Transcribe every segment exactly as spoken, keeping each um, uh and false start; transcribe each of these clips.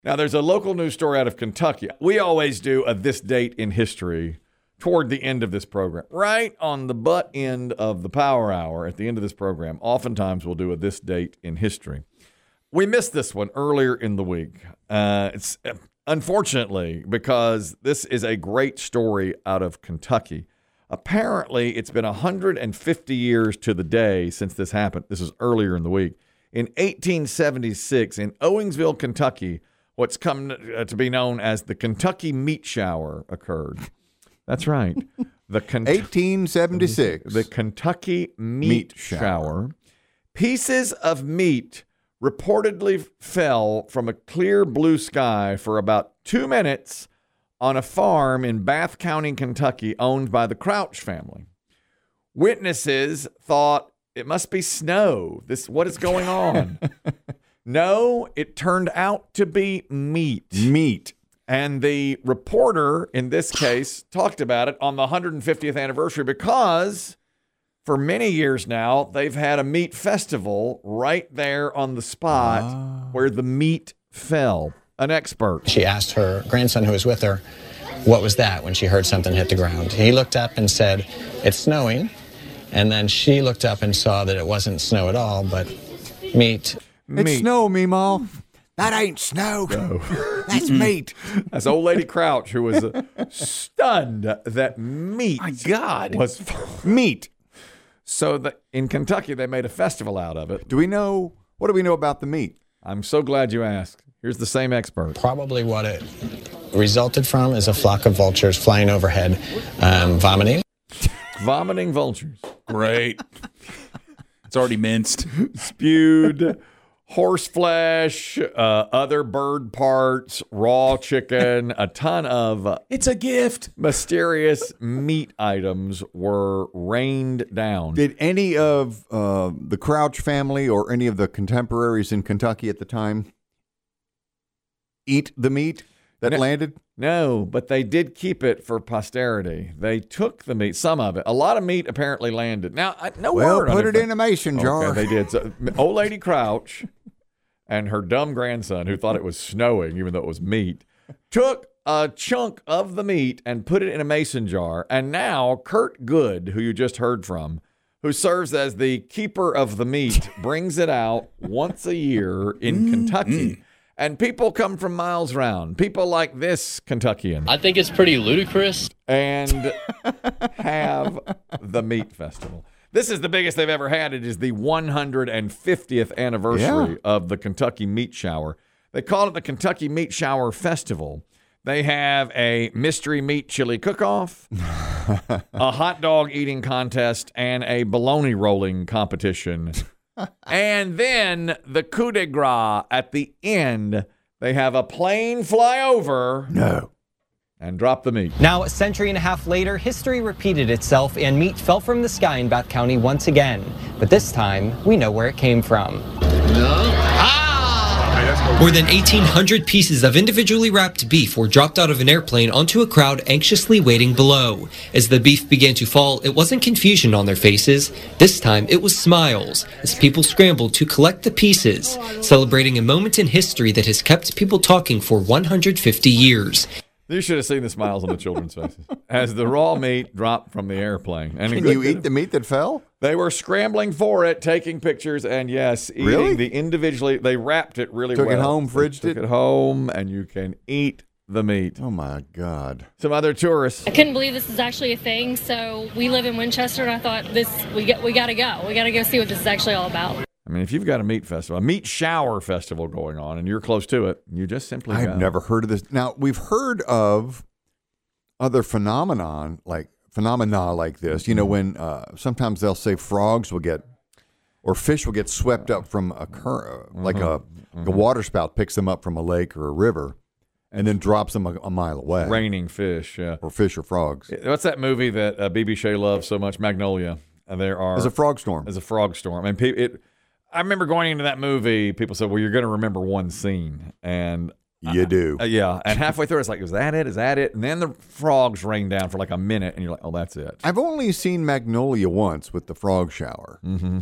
Now, there's a local news story out of Kentucky. We always do a this date in history toward the end of this program. Right on the butt end of the power hour at the end of this program, oftentimes we'll do a this date in history. We missed this one earlier in the week. Uh, it's unfortunately because this is a great story out of Kentucky. Apparently, it's been one hundred fifty years to the day since this happened. This is earlier in the week. In eighteen seventy-six, in Owingsville, Kentucky, what's come to be known as the Kentucky Meat Shower occurred. That's right. The Kent- eighteen seventy-six. The Kentucky Meat, Meat shower. shower. Pieces of meat reportedly fell from a clear blue sky for about two minutes on a farm in Bath County, Kentucky, owned by the Crouch family. Witnesses thought it must be snow. This, what is going on? No, it turned out to be meat. Meat. And the reporter, in this case, talked about it on the one hundred fiftieth anniversary because for many years now, they've had a meat festival right there on the spot ah. where the meat fell. An expert. She asked her grandson who was with her, what was that when she heard something hit the ground? He looked up and said, it's snowing. And then she looked up and saw that it wasn't snow at all, but meat. It's meat. snow, Meemaw. That ain't snow. No. That's meat. That's old lady Crouch, who was uh, stunned that meat My God. was meat. So the, in Kentucky, they made a festival out of it. Do we know, what do we know about the meat? I'm so glad you asked. Here's the same expert. Probably what it resulted from is a flock of vultures flying overhead, um, vomiting. Vomiting vultures. Great. It's already minced. Spewed horse flesh, uh, other bird parts, raw chicken, a ton of uh, it's a gift. Mysterious meat items were rained down. Did any of uh, the Crouch family or any of the contemporaries in Kentucky at the time eat the meat that no, landed? No, but they did keep it for posterity. They took the meat, some of it. A lot of meat apparently landed. Now, I, no well, word on put it it in a mason jar. Okay, they did. So, old lady Crouch and her dumb grandson, who thought it was snowing, even though it was meat, took a chunk of the meat and put it in a mason jar. And now Kurt Good, who you just heard from, who serves as the keeper of the meat, brings it out once a year in mm, Kentucky. Mm. And people come from miles round. People like this Kentuckian. I think it's pretty ludicrous. And have the meat festival. This is the biggest they've ever had. It is the one hundred fiftieth anniversary yeah. of the Kentucky Meat Shower. They call it the Kentucky Meat Shower Festival. They have a mystery meat chili cook-off, a hot dog eating contest, and a bologna rolling competition. And then the coup de grace at the end, they have a plane fly over. No. And drop the meat. Now, a century and a half later, history repeated itself and meat fell from the sky in Bath County once again. But this time, we know where it came from. No. Ah! More than eighteen hundred pieces of individually wrapped beef were dropped out of an airplane onto a crowd anxiously waiting below. As the beef began to fall, it wasn't confusion on their faces. This time, it was smiles, as people scrambled to collect the pieces, celebrating a moment in history that has kept people talking for one hundred fifty years. You should have seen the smiles on the children's faces as the raw meat dropped from the airplane. And Can you eat the meat that fell? They were scrambling for it, taking pictures, and yes, eating really? the individually. They wrapped it really took well. Took it home, fridged took it? it home, and you can eat the meat. Oh, my God. Some other tourists. I couldn't believe this is actually a thing, so we live in Winchester, and I thought, this we got, we got to go. We got to go see what this is actually all about. I mean, if you've got a meat festival, a meat shower festival going on, and you're close to it, you just simply I've go. never heard of this. Now, we've heard of other phenomenon like phenomena like this. You know, when uh, sometimes they'll say frogs will get or fish will get swept up from a cur- uh, like a, mm-hmm. a water spout picks them up from a lake or a river and then drops them a, a mile away. Raining fish, yeah. Or fish or frogs. What's that movie that uh, B B Shea loves so much? Magnolia. And there are There's a frog storm. There's a frog storm. And pe- it. I remember going into that movie, people said, well, you're going to remember one scene. And You do. Uh, yeah. And halfway through, it's like, is that it? Is that it? And then the frogs rain down for like a minute, and you're like, oh, that's it. I've only seen Magnolia once with the frog shower. Mm-hmm.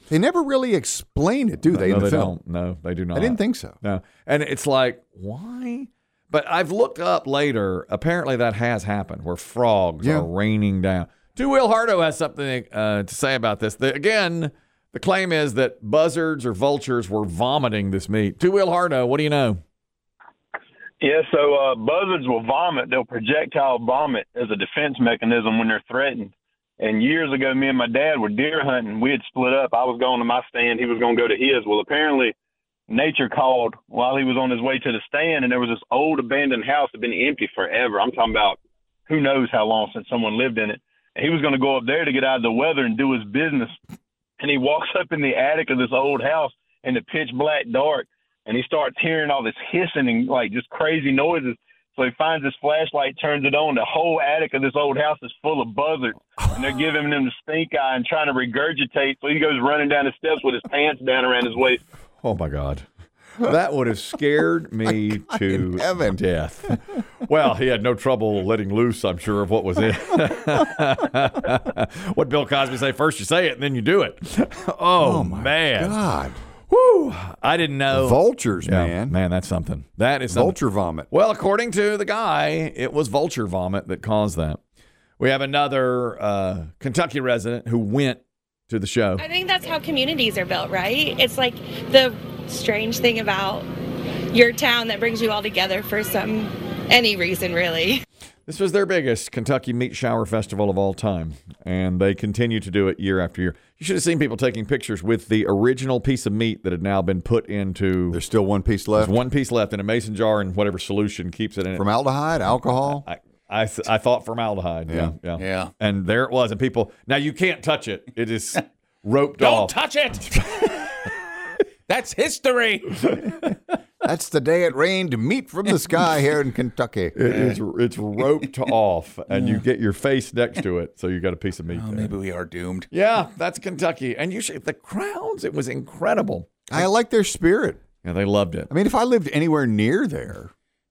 They never really explain it, do they, no, in the they film? don't. No, they do not. I didn't think so. No. And it's like, why? But I've looked up later. Apparently that has happened where frogs Yeah. are raining down. Two Wheel Hardo has something uh, to say about this. The, again, the claim is that buzzards or vultures were vomiting this meat. Two Wheel Hardo, what do you know? Yeah, so uh, buzzards will vomit. They'll projectile vomit as a defense mechanism when they're threatened. And years ago, me and my dad were deer hunting. We had split up. I was going to my stand. He was going to go to his. Well, apparently nature called while he was on his way to the stand, and there was this old abandoned house that had been empty forever. I'm talking about who knows how long since someone lived in it. And he was going to go up there to get out of the weather and do his business. And he walks up in the attic of this old house in the pitch black dark, and he starts hearing all this hissing and like just crazy noises. So he finds his flashlight, turns it on. The whole attic of this old house is full of buzzards, and they're giving him the stink eye and trying to regurgitate. So he goes running down the steps with his pants down around his waist. Oh, my God. That would have scared me to heaven. death. Well, he had no trouble letting loose, I'm sure, of what was in. What Bill Cosby say, first you say it and then you do it. Oh, Oh, my man. God. Woo. I didn't know. Vultures, Yeah, man. Man, that's something. That is something. Vulture vomit. Well, according to the guy, it was vulture vomit that caused that. We have another uh, Kentucky resident who went to the show. I think that's how communities are built, right? It's like the strange thing about your town that brings you all together for some, any reason, really. This was their biggest Kentucky Meat Shower Festival of all time, and they continue to do it year after year. You should have seen people taking pictures with the original piece of meat that had now been put into. There's still one piece left. There's one piece left in a mason jar, and whatever solution keeps it in it. Formaldehyde, alcohol. I, I, I thought formaldehyde. Yeah. yeah, Yeah. And there it was, and people. Now you can't touch it. It is roped Don't off. touch it. That's history. That's the day it rained meat from the sky here in Kentucky. It is. It's roped off, and you get your face next to it, so you got a piece of meat. Oh, there. maybe we are doomed. Yeah, that's Kentucky, and you should, the crowds. It was incredible. I like their spirit. Yeah, they loved it. I mean, if I lived anywhere near there,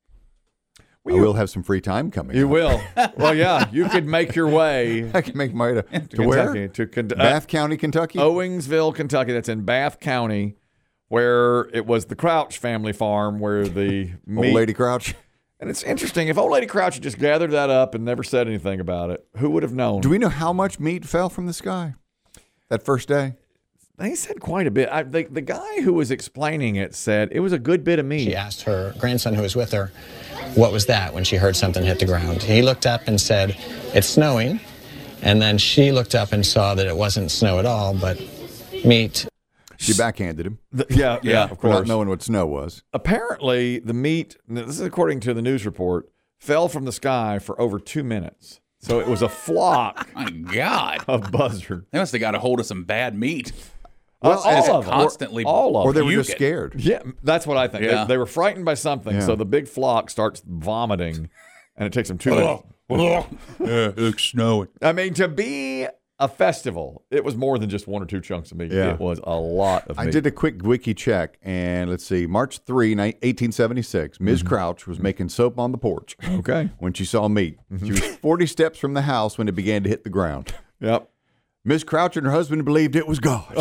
I will have some free time coming. You up. will. Well, yeah, you could make your way I can make my way to, to Kentucky, where? to Ken- Bath County, Kentucky. uh, Owingsville, Kentucky. That's in Bath County, where it was the Crouch family farm where the meat. Old Lady Crouch. And it's interesting. If Old Lady Crouch had just gathered that up and never said anything about it, who would have known? Do we know how much meat fell from the sky that first day? They said quite a bit. I, the, the guy who was explaining it said it was a good bit of meat. She asked her grandson who was with her, what was that when she heard something hit the ground? He looked up and said, it's snowing. And then she looked up and saw that it wasn't snow at all, but meat. She backhanded him. The- yeah, yeah, of For not course. knowing what snow was. Apparently, the meat, this is according to the news report, fell from the sky for over two minutes. So it was a flock My God. of buzzards. They must have got a hold of some bad meat. Well, and it's all of them. constantly all of Or they them. were puke just it. scared. Yeah, that's what I think. Yeah. They, they were frightened by something, Yeah. so the big flock starts vomiting, and it takes them two minutes. Yeah, it's snowing. I mean, to be a festival, it was more than just one or two chunks of meat. Yeah. It was a lot of meat. I did a quick wiki check, and let's see, March third, eighteen seventy-six, Miz Mm-hmm. Crouch was making soap on the porch Okay. when she saw meat. Mm-hmm. She was forty steps from the house when it began to hit the ground. Yep. Miz Crouch and her husband believed it was God.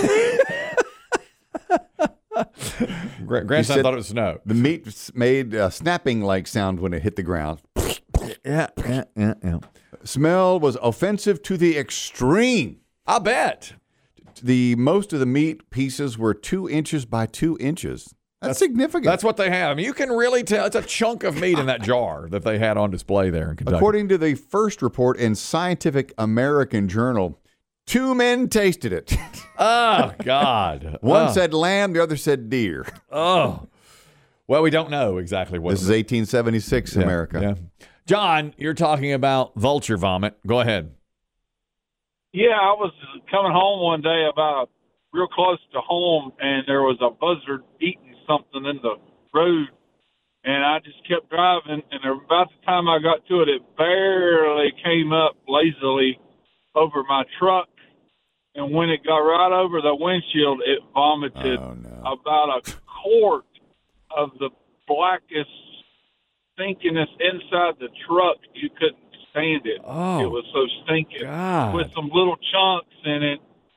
Gra- grandson said- thought it was snow. The meat s- made a snapping-like sound when it hit the ground. Yeah, yeah, yeah, yeah. Smell was offensive to the extreme. I bet. The most of the meat pieces were two inches by two inches. That's, significant. That's what they have. I mean, you can really tell. It's a chunk of meat in that jar that they had on display there in Kentucky. According to the first report in Scientific American Journal, two men tasted it. Oh, God. One oh. said lamb, the other said deer. Oh. Well, we don't know exactly what. This is eighteen seventy-six Yeah, America. Yeah. John, you're talking about vulture vomit. Go ahead. Yeah, I was coming home one day about real close to home, and there was a buzzard eating something in the road, and I just kept driving, and about the time I got to it, it barely came up lazily over my truck, and when it got right over the windshield, it vomited Oh, no. about a quart of the blackest stinkiness inside the truck. You couldn't stand it. Oh, it was so stinking God. with some little chunks in it.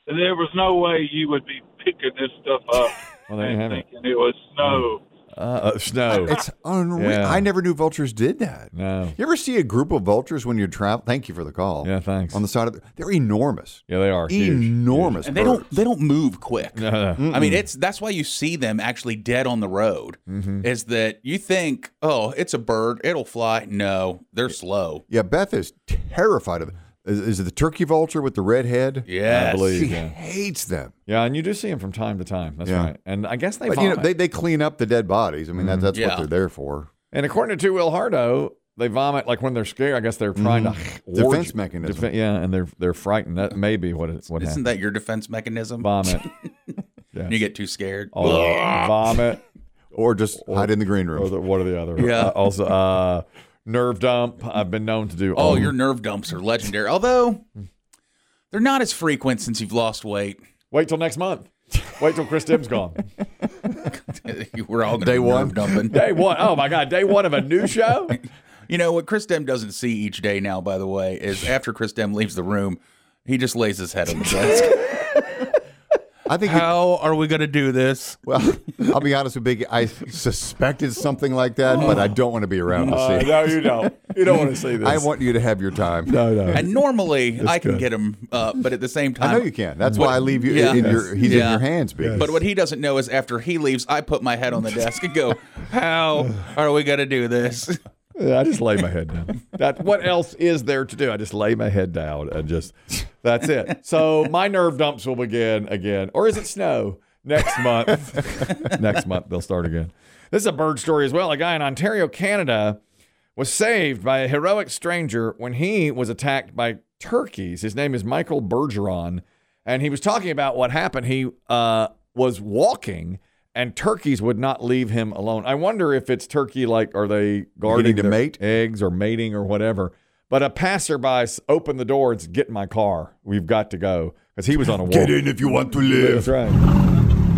there was no way you would be picking this stuff up Well, there you and have it. thinking it was snow. Uh, uh, snow. It's unreal. Yeah. I never knew vultures did that. No. You ever see a group of vultures when you travel? Thank you for the call. Yeah, thanks. On the side of the, they're enormous. Yeah, they are. Huge, Enormous. And they birds. don't they don't move quick. No, no. I mean, it's that's why you see them actually dead on the road. Mm-hmm. Is that you think, oh, it's a bird, it'll fly? No, they're slow. Yeah, Beth is terrified of it. Is, is it the turkey vulture with the red head? Yes. I believe. She Yeah. hates them. Yeah, and you do see them from time to time. That's Yeah. right. And I guess they But, you know, vomit. they, they clean up the dead bodies. I mean, that, that's Yeah. what they're there for. And according to Two Will Hardo, they vomit like when they're scared. I guess they're trying Mm-hmm. to Defense warge- mechanism. defe- yeah, and they're they're frightened. That may be what it's what Isn't happens. that your defense mechanism? Vomit. Yes. You get too scared. Oh, vomit. Or just hide in the green room. Or the, what are the other? Yeah. Uh, also, uh, nerve dump. I've been known to do. Oh, all- your nerve dumps are legendary. Although they're not as frequent since you've lost weight. Wait till next month. Wait till Chris Tibbs gone. We're all going to Day be one. nerve dumping. Day one. Oh my God. Day one of a new show. You know what Chris Dem doesn't see each day now, by the way, is after Chris Dem leaves the room, he just lays his head on the desk. I think. How are we going to do this? Well, I'll be honest with Biggie. I suspected something like that, but I don't want to be around to Uh, see. no, you don't. You don't want to see this. I want you to have your time. No, no. And normally I can good. get him, uh, but at the same time, I know you can. That's why I leave you Yeah. in your. He's Yeah. in your hands, Biggie. But what he doesn't know is after he leaves, I put my head on the desk and go, "How are we going to do this?" Yeah, I just lay my head down. That what else is there to do? I just lay my head down and just that's it. So my nerve dumps will begin again, or is it snow next month? Next month they'll start again. This is a bird story as well. A guy in Ontario, Canada, was saved by a heroic stranger when he was attacked by turkeys. His name is Michael Bergeron, and he was talking about what happened. He uh, was walking. And turkeys would not leave him alone. I wonder if it's turkey, like, are they guarding Getting to their mate? eggs or mating or whatever? But a passerby s- opened the door and said, "Get in my car. We've got to go." Because he was on a walk. Get in if you want to live. That's right.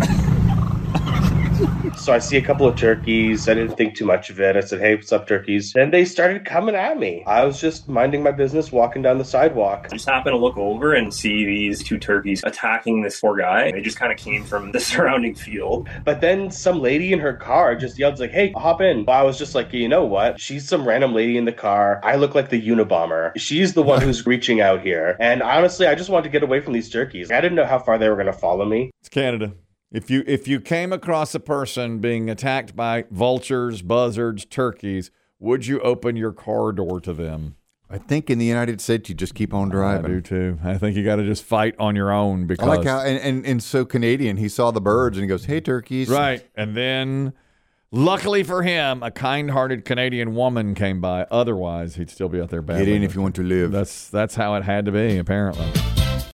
So I see a couple of turkeys. I didn't think too much of it. I said, "Hey, what's up, turkeys?" And they started coming at me. I was just minding my business, walking down the sidewalk. I just happened to look over and see these two turkeys attacking this poor guy. They just kind of came from the surrounding field. But then some lady in her car just yelled, like, "Hey, hop in." I was just like, you know what? She's some random lady in the car. I look like the Unabomber. She's the one who's reaching out here. And honestly, I just wanted to get away from these turkeys. I didn't know how far they were going to follow me. It's Canada. If you if you came across a person being attacked by vultures, buzzards, turkeys, would you open your car door to them? I think in the United States, you just keep on driving. I do too. I think you got to just fight on your own I because like how, and, and, and so Canadian, he saw the birds and he goes, "Hey, turkeys." right. And then, luckily for him, a kind-hearted Canadian woman came by. Otherwise, he'd still be out there battling. Get in if with- you want to live. That's that's how it had to be, apparently.